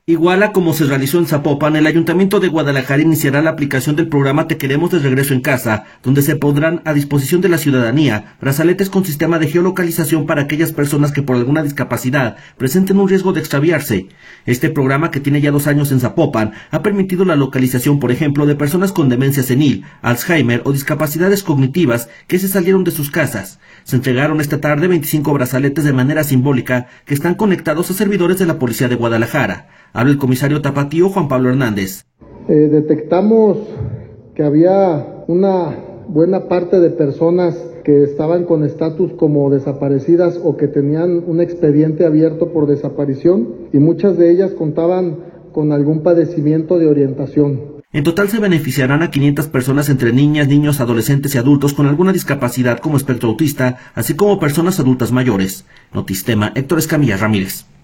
Igual a como se realizó en Zapopan, el Ayuntamiento de Guadalajara iniciará la aplicación del programa Te Queremos de Regreso en Casa, donde se pondrán a disposición de la ciudadanía brazaletes con sistema de geolocalización para aquellas personas que por alguna discapacidad presenten un riesgo de extraviarse. Este programa, que tiene ya 2 años en Zapopan, ha permitido la localización, por ejemplo, de personas con demencia senil, Alzheimer o discapacidades cognitivas que se salieron de sus casas. Se entregaron esta tarde 25 brazaletes de manera simbólica que están conectados a servidores de la Policía de Guadalajara. Habla el comisario tapatío Juan Pablo Hernández. Detectamos que había una buena parte de personas que estaban con estatus como desaparecidas o que tenían un expediente abierto por desaparición, y muchas de ellas contaban con algún padecimiento de orientación. En total se beneficiarán a 500 personas entre niñas, niños, adolescentes y adultos con alguna discapacidad como espectro autista, así como personas adultas mayores. Notistema, Héctor Escamilla Ramírez.